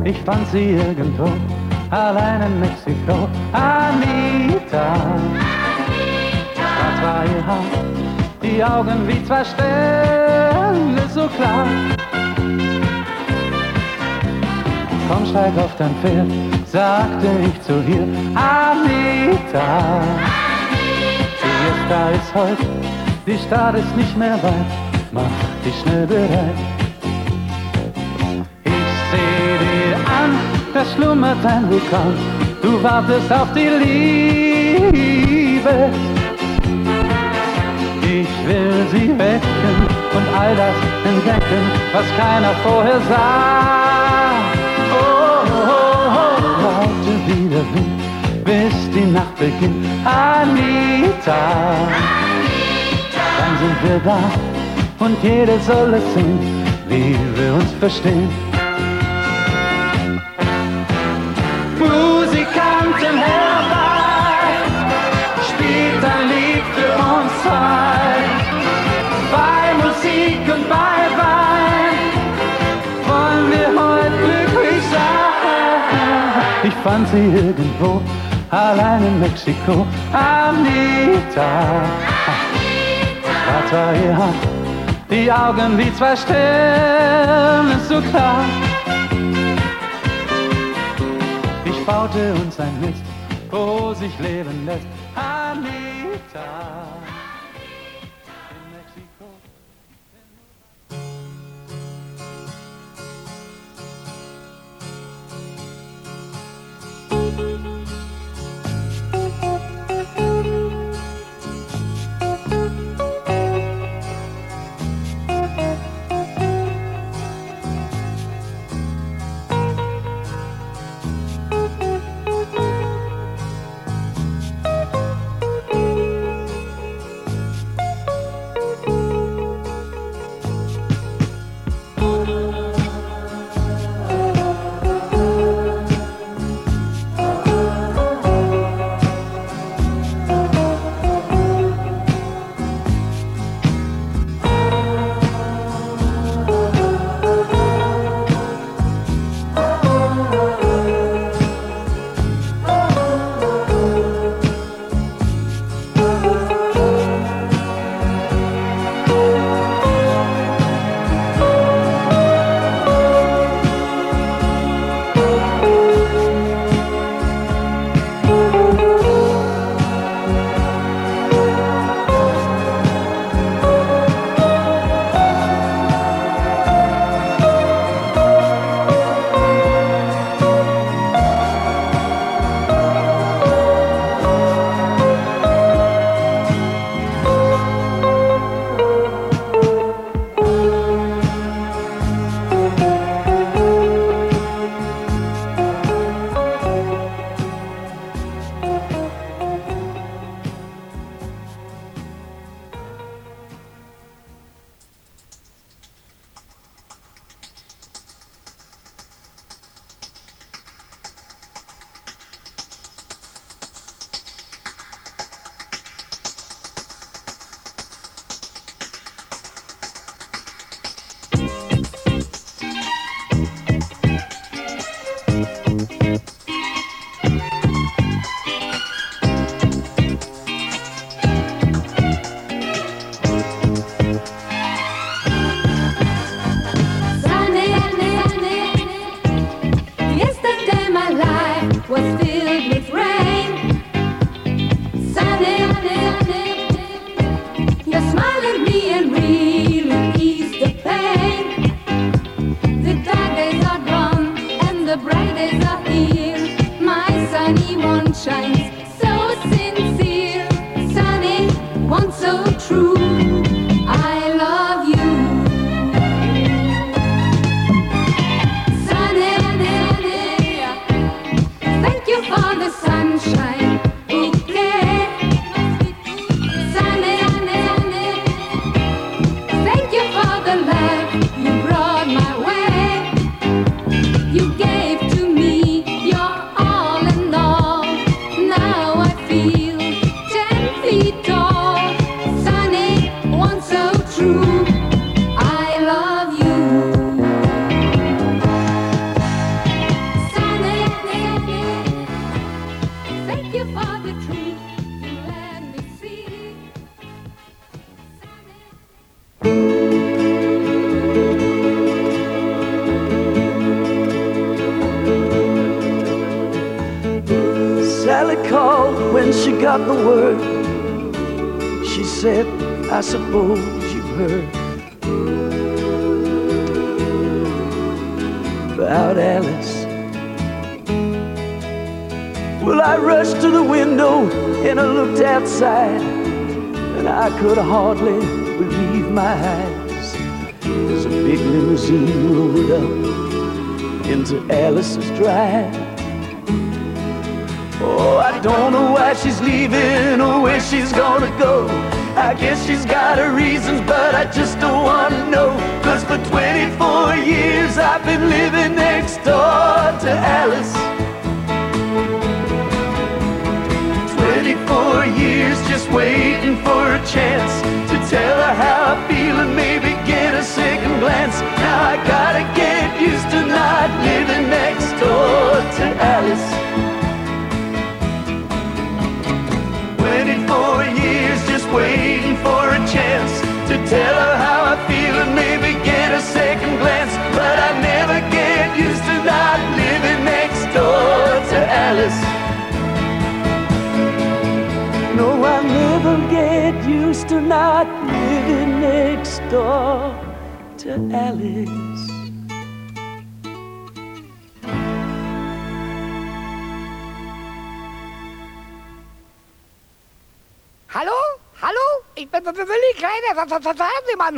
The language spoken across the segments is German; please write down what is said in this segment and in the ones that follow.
Ich fand sie irgendwo, allein in Mexiko. Anita, schwarz war ihr Haar, die Augen wie zwei Sterne, so klar. Komm, steig auf dein Pferd, sagte ich zu ihr. Anita, die Fiesta ist heute, die Stadt ist nicht mehr weit, mach dich schnell bereit. Ich seh dir an, da schlummert ein Vulkan, du wartest auf die Liebe. Ich will sie wecken und all das entdecken, was keiner vorher sah. Oh, oh, oh, laute wie der Wind, bis die Nacht beginnt. Anita, dann sind wir da und jeder soll es sehen, wie wir uns verstehen. Musikanten herbei, spielt ein Lied für uns zwei. Bei Musik und bei Wein wollen wir heute glücklich sein. Ich fand sie irgendwo, allein in Mexiko. Anita, schwarz war ihr Haar, die Augen wie zwei Sterne, so klar. Ich baute uns ein Nest, wo sich leben lässt. Anita, in Mexiko. forgot the word. She said, I suppose you've heard about Alice. Well, I rushed to the window and I looked outside, and I could hardly believe my eyes as a big limousine rolled up into Alice's drive. Oh, I don't know why she's leaving or where she's gonna go. I guess she's got her reasons, but I just don't wanna know. 'Cause for 24 years I've been living next door to Alice. 24 years just waiting for a chance to tell her how I feel and maybe get a second glance. Now I gotta get used to not living next door to Alice. 24 years just waiting for a chance to tell her how I feel and maybe get a second glance. But I never get used to not living next door to Alice. No, I never get used to not living next door to Alice. Hallo? Hallo? Ich bin Willi Kleine, Fernsehmann.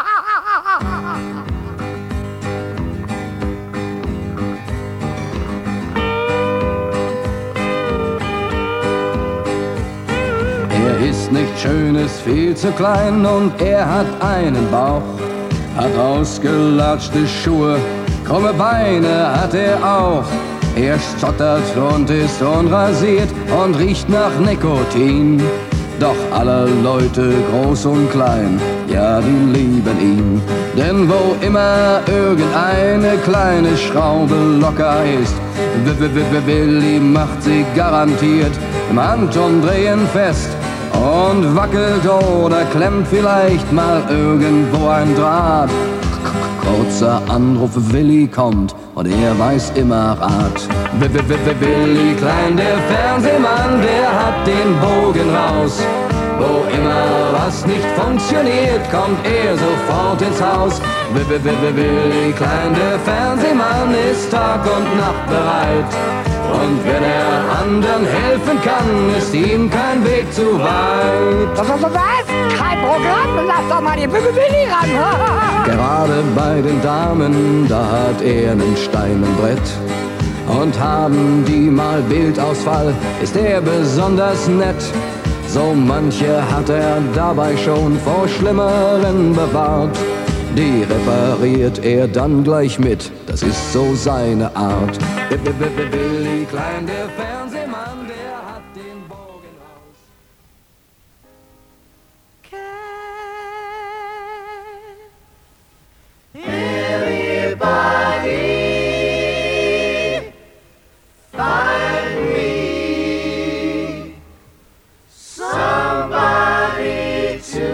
Er ist nicht schön, ist viel zu klein und er hat einen Bauch, hat ausgelatschte Schuhe, krumme Beine hat er auch. Er stottert und ist unrasiert und riecht nach Nikotin. Doch alle Leute, groß und klein, ja, die lieben ihn. Denn wo immer irgendeine kleine Schraube locker ist, Willi macht sie garantiert im Handumdrehen fest. Und wackelt oder klemmt vielleicht mal irgendwo ein Draht. Kurzer Anruf, Willi kommt und er weiß immer Rat. Willi Klein, der Fernsehmann, der hat den Bogen raus. Wo immer was nicht funktioniert, kommt er sofort ins Haus. Willi Klein, der Fernsehmann, ist Tag und Nacht bereit. Und wenn er anderen helfen kann, ist ihm kein Weg zu weit. Was? Kein Programm? Lass doch mal den Willi ran. Gerade bei den Damen, da hat er einen Stein im Brett. Und haben die mal Bildausfall, ist er besonders nett. So manche hat er dabei schon vor Schlimmeren bewahrt. Die repariert er dann gleich mit, das ist so seine Art. Willi Klein, der Fernsehmann, der hat den Bogen raus. Everybody find me somebody to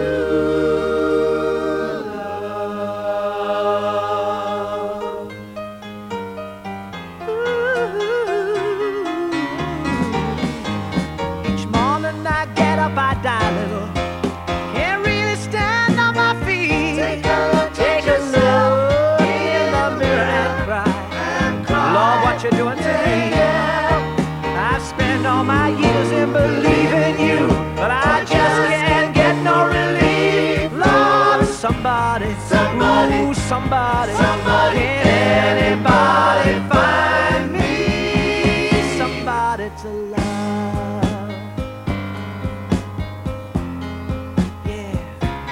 love. Each morning I get up, I die a little. Can't really stand on my feet. Take a look in the mirror and cry. Lord, what you doing to me? I've spent all my years in believing you, but I just can't get no relief. Lord, somebody, ooh, somebody, can anybody find me somebody to love? Yeah.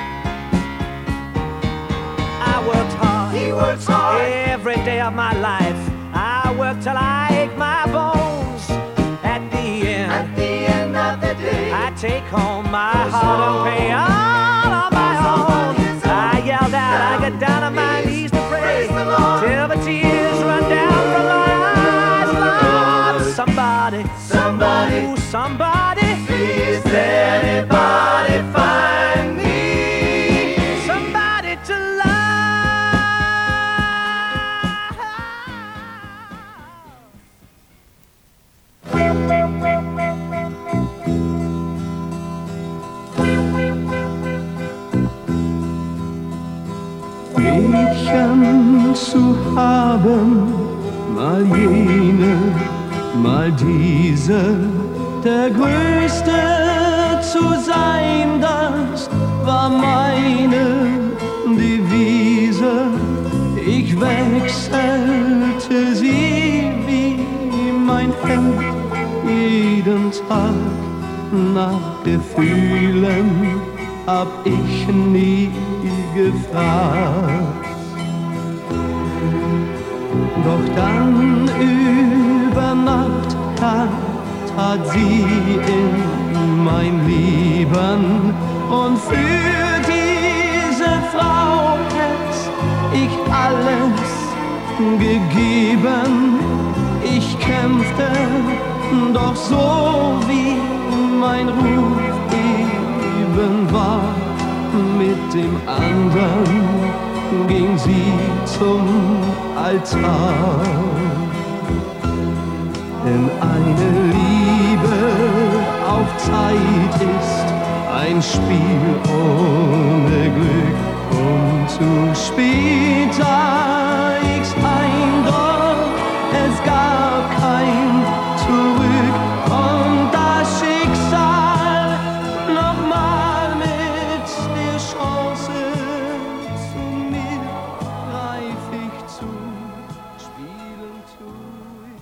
I worked hard. He works hard. Every day of my life. I work till I ache my bones. At the end of the day, I take home my heart and pay all on my own. I yelled out, I get down on my knees to pray till the tears run down from my eyes. Lord, somebody, ooh, somebody, Please anybody find me somebody to love. Mädchen zu haben, mal jene, mal diese, der Größte zu sein, das war meine Devise. Ich wechselte sie wie mein Hemd jeden Tag, nach Gefühlen hab ich nie gefragt. Doch dann über Nacht tat sie in mein Leben, und für diese Frau hätt ich alles gegeben. Ich kämpfte, doch so wie mein Ruf eben war, mit dem anderen ging sie zum Altar. Denn eine Liebe auf Zeit ist ein Spiel ohne Glück, und zu spät sah ich's ein, doch es gab kein Zurück. Und das Schicksal nochmal mit der Chance zu mir greif ich zu, spielen tu ich.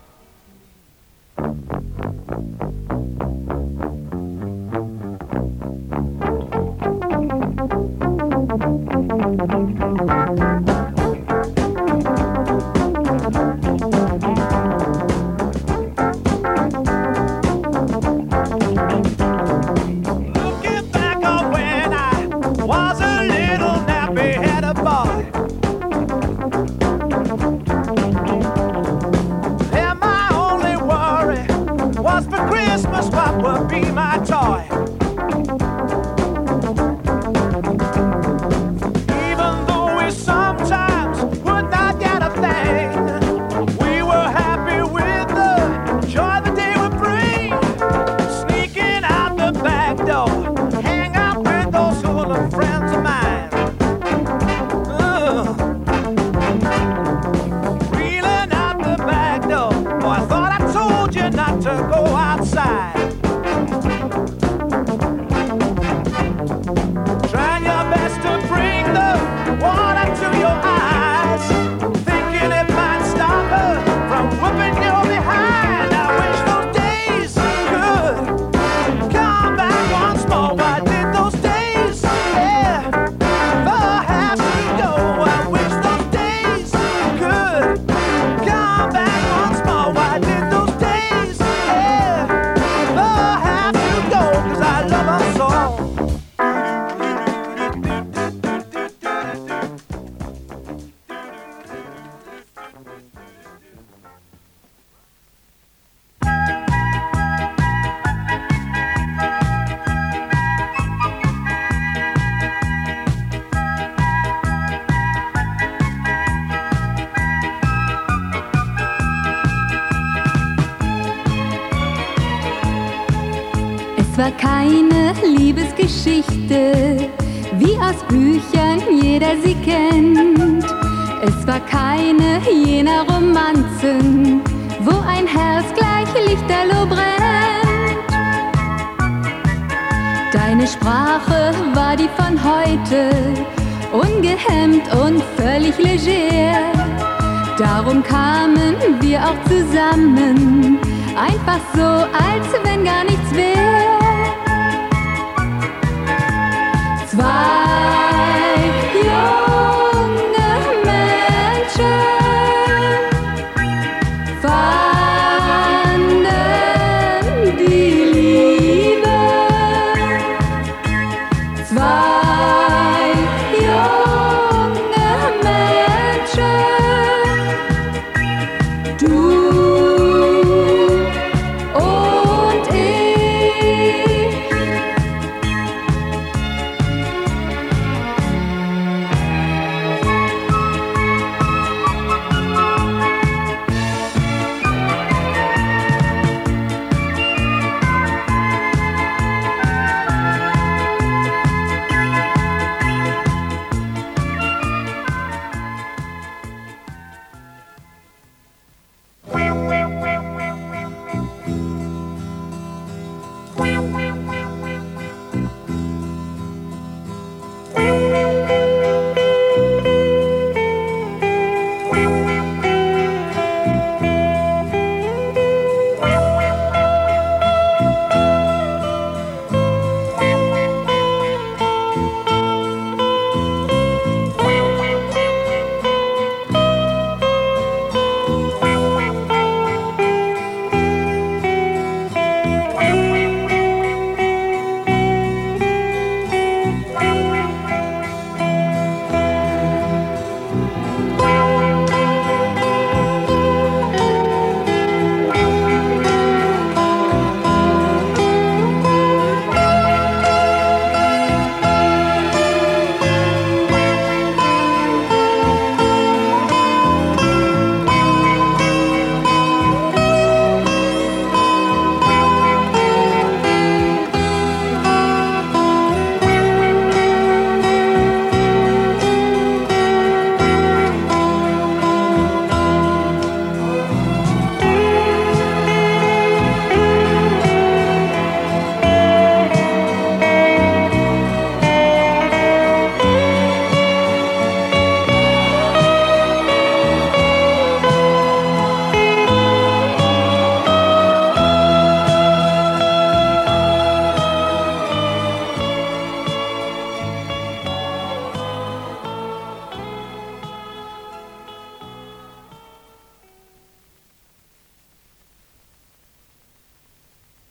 Es war keine Liebesgeschichte, wie aus Büchern jeder sie kennt. Es war keine jener Romanzen, wo ein Herz gleich lichterloh brennt. Deine Sprache war die von heute, ungehemmt und völlig leger. Darum kamen wir auch zusammen, einfach so, als wenn gar nichts wär. Zwei